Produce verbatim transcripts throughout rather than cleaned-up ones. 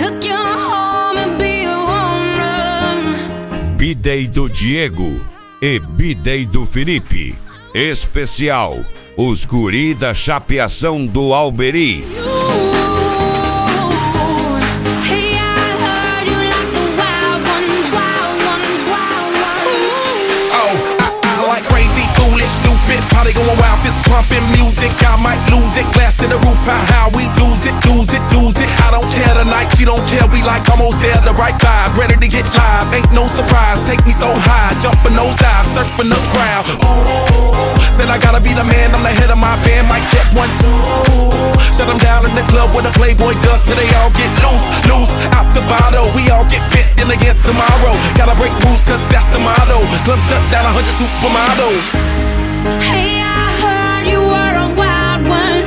took you home and be a home run. B-Day do Diego e B-Day do Felipe. Especial, os guri da chapeação do Alberi. Party going wild, fist pumping music, I might lose it. Glass to the roof, how, how we lose it, lose it, lose it. I don't care tonight, she don't care, we like almost there, the right vibe. Ready to get live, ain't no surprise. Take me so high, jumping those dives, surfing the crowd. Ooh, said I gotta be the man, I'm the head of my band. Mic check one, two. Shut them down in the club where the Playboy does, till they all get loose, loose. Out the bottle, we all get fit in again tomorrow. Gotta break rules, cause that's the motto. Club shut down, a hundred supermodels. Hey, I heard you were a wild one.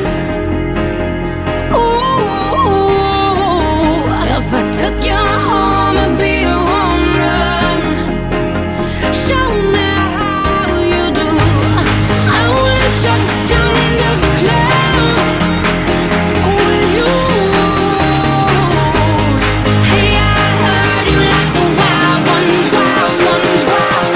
Ooh, if I took you home and be a home run, show me how you do. I wanna shut down the club with you. Hey, I heard you like the wild ones, wild ones, wild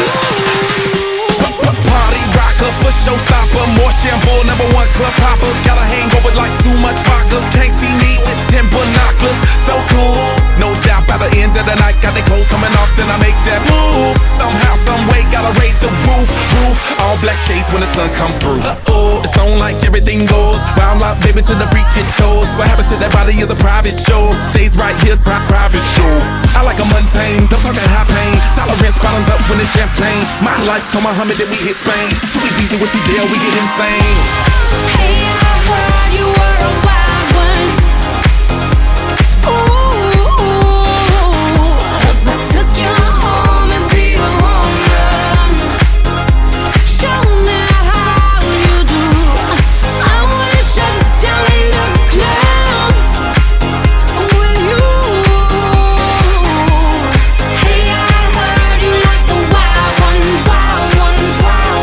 ones. Party rocker for showstopper, more shampoo, number one club hopper. Got a hangover like too much vodka. Can't see me with ten binoculars. So cool, no doubt by the end of the night, got the clothes coming off, then I make that move. Somehow, some way, gotta raise the roof, roof. All black shades when the sun come through. Uh-oh, it's on like everything goes. Wild out, baby, to the freak it shows. What happens to that body is a private show. Stays right here, pri- private show. I like a mundane, don't talk that high pain. Tolerance bottoms up when it's champagne. My life, come Muhammad, then we hit Spain. Too easy with you there, we get insane. Hey, I heard you were a wild one. Ooh, if I took you home and be a home run, show me how you do. I wanna shut down the club with you. Hey, I heard you like the wild ones, wild ones, wild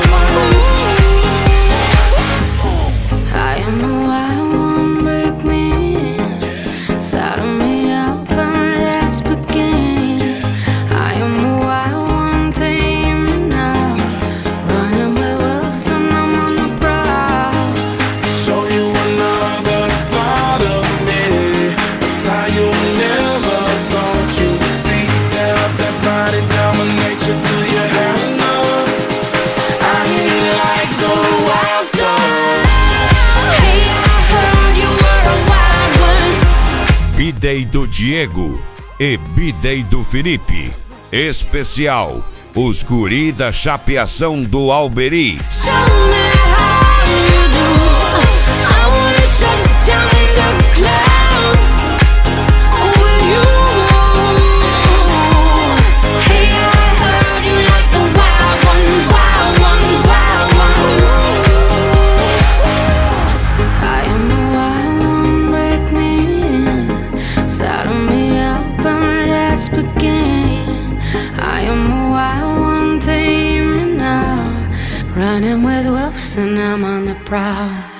ones. I am the wild one, break me in, saddle me up and let's begin. I am the wild one, tame me now, running with wolves and I'm on the prowl. Show you another side of me, a side you never thought you would see. Tear up that body, dominate you till you have enough. I hear you like the wild stuff. Hey, I heard you were a wild one. B-Day do Diego e B-Day do Felipe. Especial, os guri da chapeação do Alberi. Show me how you do. I wanna shut down the club with you. Hey, I heard you like the wild ones, wild ones, wild ones. I am the wild one, break me in, saddle me up and let's begin. I am the wild one, tame me now, running with wolves and I'm on the prowl.